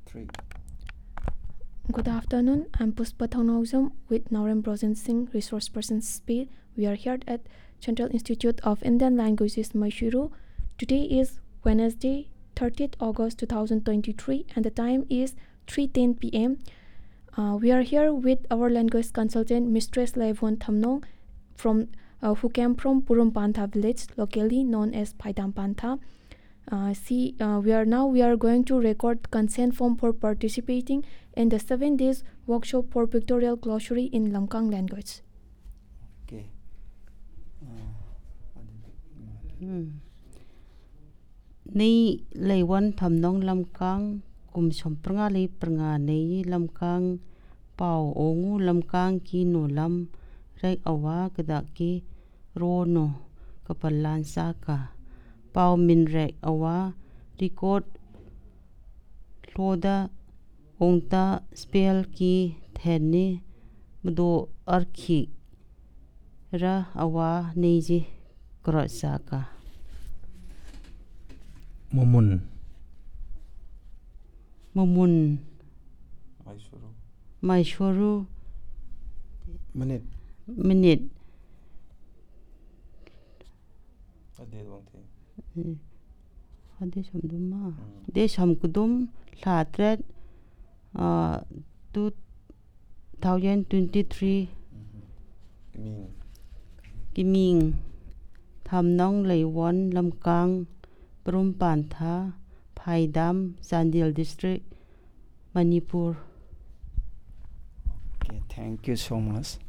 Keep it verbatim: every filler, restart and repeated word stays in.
three. Good afternoon. I'm Puspa Thongnaujam with Naurem Brojan Singh, Resource Person Speed. We are here at Central Institute of Indian Languages, Mysuru. Today is Wednesday, thirtieth August two thousand twenty-three, and the time is three ten p m Uh, we are here with our language consultant, Mistress Laivon Thamnong, from uh, who came from Purum Pantha village, locally known as Paidam Pantha. Uh, see, uh, we are now we are going to record consent form for participating in the seven days workshop for pictorial glossary in Lamkang language. Okay. Ni leiwan thamnong Lamkang kum sompranga lei pranga nei Lamkang pau ongu Lamkang ki no lam rei awa kada ki rono kapalan saka pau min rei awa record loda ongta spell ki theni mdo arkhi ra awa neji kro saka Mumun. mumun Mysuru. Mysuru Minute. minute Ade wang the. ade samdum ma de sam kudum thlatret uh two thousand twenty-three Ming. kiming thamnong leiwon Lamkang Purum Pantha Phaidam Chandel district Manipur. Okay, thank you so much.